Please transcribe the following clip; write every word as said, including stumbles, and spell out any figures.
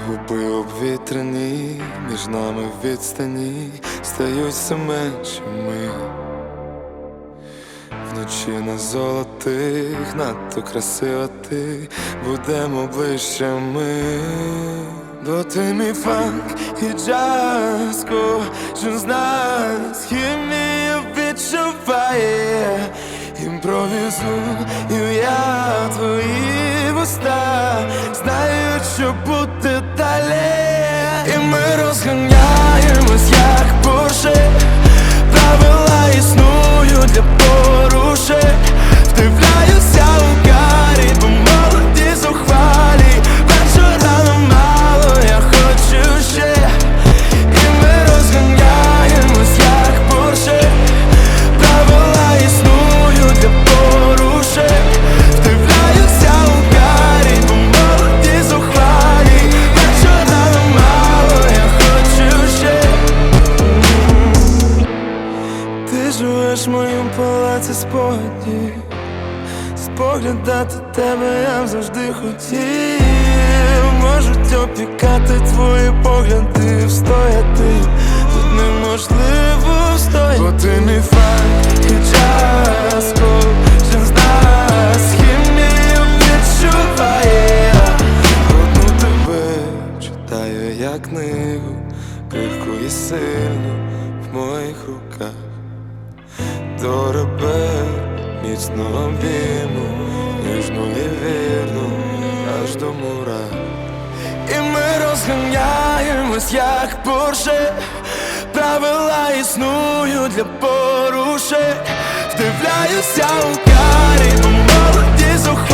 Губи обвітряні, між нами відстані стають все меншими. Вночі на золотих, надто красива ти, будемо ближчими. Бо ти мій фанк і джаз, кожен з нас хімію відчуває. Імпровізую я твої вуста, знаю, що буде далі. І ми розганяємось, як Порше. Правила існують для порушень. Вдивляюся у карі, бо молоді зухвалі. Вечора мало, я хочу ще. І ми розганяємось, як Порше. Правила існують для порушень. Вдивляюся у карі, бо молоді зухвалі. Вечора мало, я хочу ще. Ти живеш в моїм палаці спогадів. Споглядати тебе я б завжди хотів. Можуть опікати твої погляди, встояти тут неможливо встояти. Бо ти мій фанк і джаз, кожен з нас хімію відчуває. Одну тебе читаю як книгу, крихку і сильну в моїх руках. До ребер міцно обійму, ніжно і вірну, аж до мурах. І ми розганяємось, як Порше. Правила існують для порушень. Вдивляюся у карі, бо молоді зухвалі.